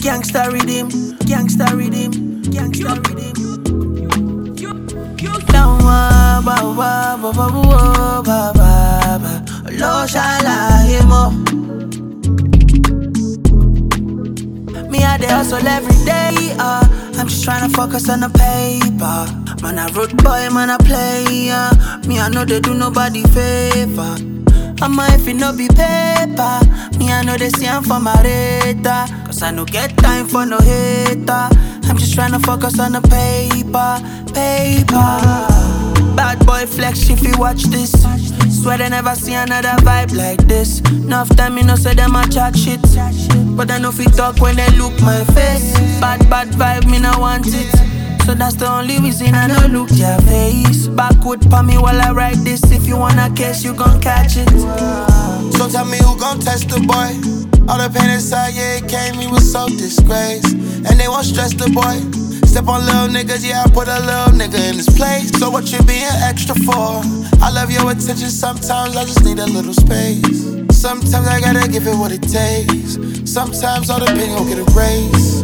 Gangsta rhythm, gangsta rhythm, gangsta rhythm. Down wa ba wa ba ba ba ba ba ba. Lo shala himo. Me I dey hustle every day. I'm just tryna focus on the paper. Man I road boy, man I play. Me I know they do nobody favor. I'ma if it no be paper. Me I know they see I'm for my radar. Cause I no get time for no hater. I'm just tryna focus on the paper, paper. Bad boy flex if you watch this. Swear they never see another vibe like this. Enough time you know say them a chat shit, but I know if you talk when they look my face. Bad vibe me no want it. So that's the only reason I don't look your face. Backward pa me while I write this. If you wanna catch, you gon' catch it. So tell me who gon' test the boy. All the pain inside, yeah, it came, he was so disgraced. And they won't stress the boy. Step on little niggas, yeah, I put a little nigga in his place. So what you being extra for? I love your attention, sometimes I just need a little space. Sometimes I gotta give it what it takes. Sometimes all the pain gon' get erased.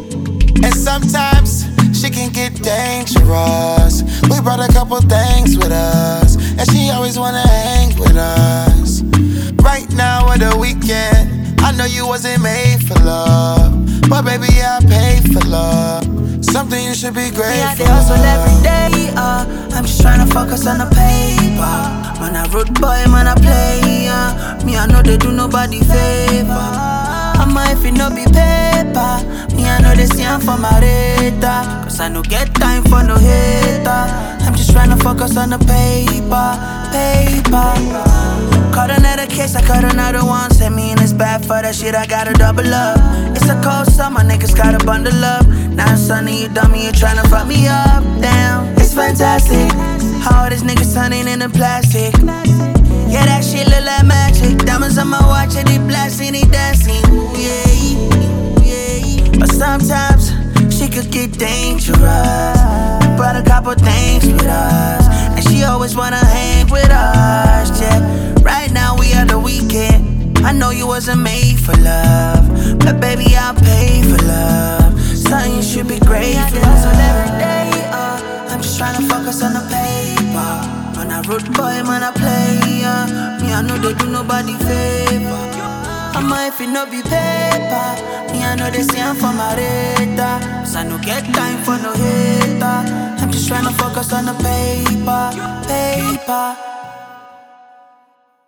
And sometimes she can get dangerous. We brought a couple things with us, and she always wanna hang with us. Right now at the weekend, I know you wasn't made for love, but baby I paid for love. Something you should be grateful. Me I dey hustle every day. I'm just tryna focus on the paper. Man I road boy, man I play. Me I know they do nobody favor. I'ma if it no be paper. Me I know they see I'm for my radar. Cause I no get time for no hater. I'm just tryna focus on the paper, paper. Caught another case, I caught another one. Send me in this bad for that shit, I gotta double up. It's a cold summer, niggas gotta bundle up. Now it's sunny, you dummy, you tryna fuck me up. Damn, it's fantastic how all these niggas turning into plastic. Yeah, that shit look like magic. Diamonds on my watch, and they blasting, they dancing. Ooh, yeah. But sometimes she could get dangerous. Brought a couple things with us, and she always wanna hang with us, yeah. Right now we at the weekend. I know you wasn't made for love, but baby I'll pay for love. Something you should be grateful for. Every day, I'm just tryna focus on the paper. Man I road boy, man I play. Me I know they do nobody favor. I'ma if it no be paper. Me I know they see I'm for my radar. Cause I no get time for no hater. I'm just tryna focus on the paper, paper.